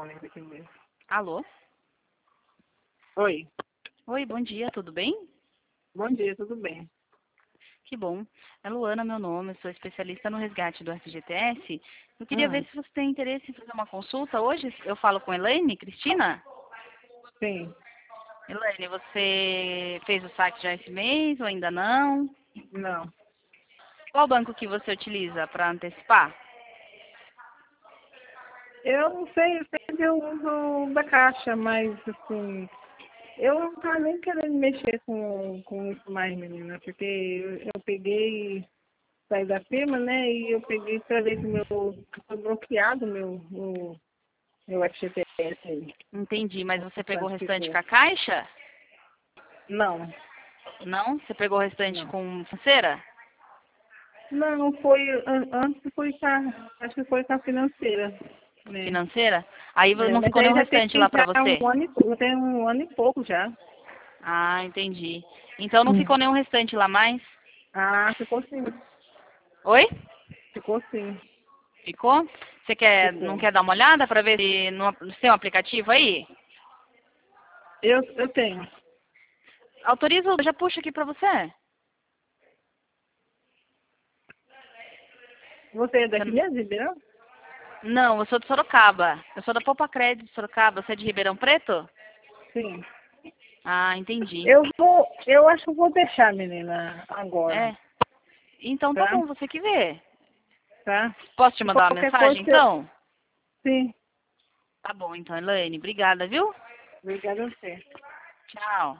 lembro aqui mesmo. Alô? Oi, Oi, bom dia, tudo bem? bom dia, tudo bem? Que bom. É Luana, meu nome, eu sou especialista no resgate do FGTS. Eu queria ver Hum, se você tem interesse em fazer uma consulta hoje. Eu falo com Elaine, Cristina? sim, Elaine, você fez o saque já esse mês ou ainda não? não. Qual banco que você utiliza para antecipar? Eu não sei, sempre eu uso da caixa, mas assim, eu não tava nem querendo mexer com isso mais, menina, porque eu peguei, saí da firma, né, e eu peguei pra ver se foi bloqueado meu FGTS aí, Entendi, mas o você pegou o restante restante com ficou. a Caixa? Não, Não? Você pegou o restante não. com financeira? Não, foi, antes foi acho que foi com a financeira, né. Financeira? Aí É, não mas ficou aí nenhum já restante tem lá para já você? um ano e pouco, tem um ano e pouco já. Ah, entendi. Então não Hum. ficou nenhum restante lá mais? Ah, ficou sim. Oi? Ficou sim. Ficou? Não Ficou. quer dar uma olhada para ver se no seu aplicativo aí? Eu tenho. Autoriza, eu já puxo aqui para você. Você é daqui Você- mesmo, Ribeirão? Não, eu sou de Sorocaba. Eu sou da Poupa Crédito de Sorocaba. Você é de Ribeirão Preto? Sim. Ah, entendi. Eu acho que eu vou deixar, menina, agora, É. Então tá tá? bom, você que vê. Tá? Posso te Se mandar uma qualquer coisa, mensagem então? sim. Tá bom, então, Elaine. Obrigada, viu? Obrigada a você. Tchau.